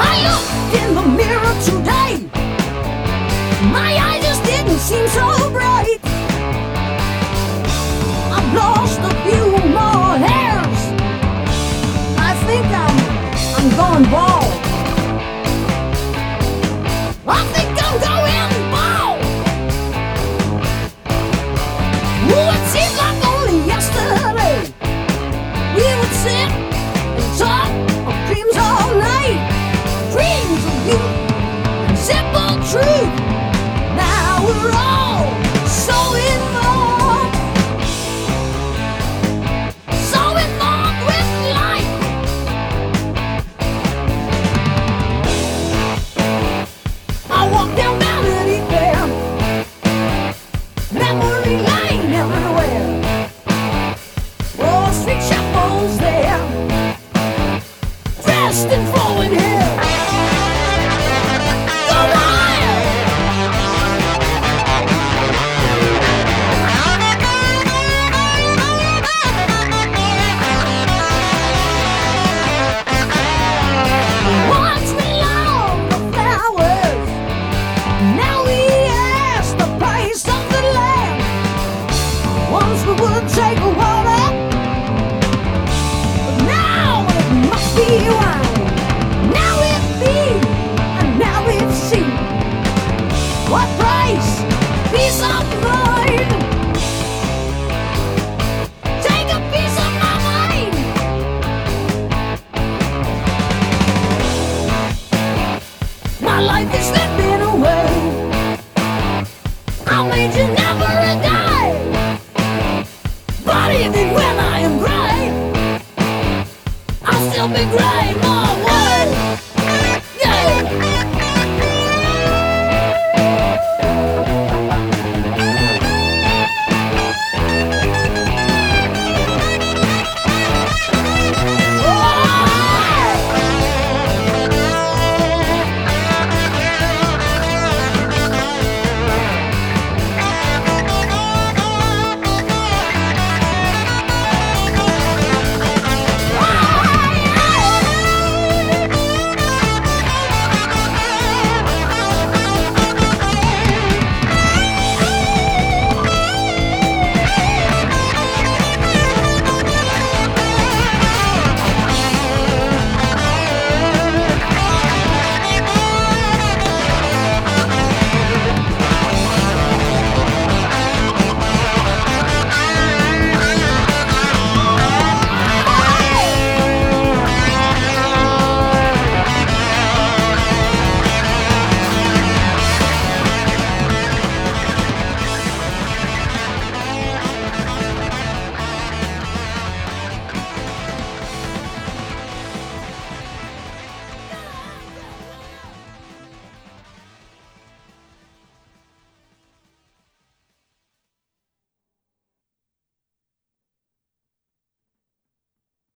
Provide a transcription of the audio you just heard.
I looked in the mirror today. My eyes just didn't seem so bright. I've lost a few more hairs. I think I'm going bald. I think I'm going bald. Ooh, it seems like only yesterday we would sit and talk of dreams all night. Dreams of you and simple truth. Now we're all so involved, so involved with life. I walk down Melody Fair, memory lane everywhere. Wall Street shuffles there, dressed in flowing hair. Go wild! Once we loved the flowers, now we ask the price of the land. Once we would take a water, but now it must be wine. Now it be, and now it see. What price? Peace of mind. Take a piece of my mind. My life is lived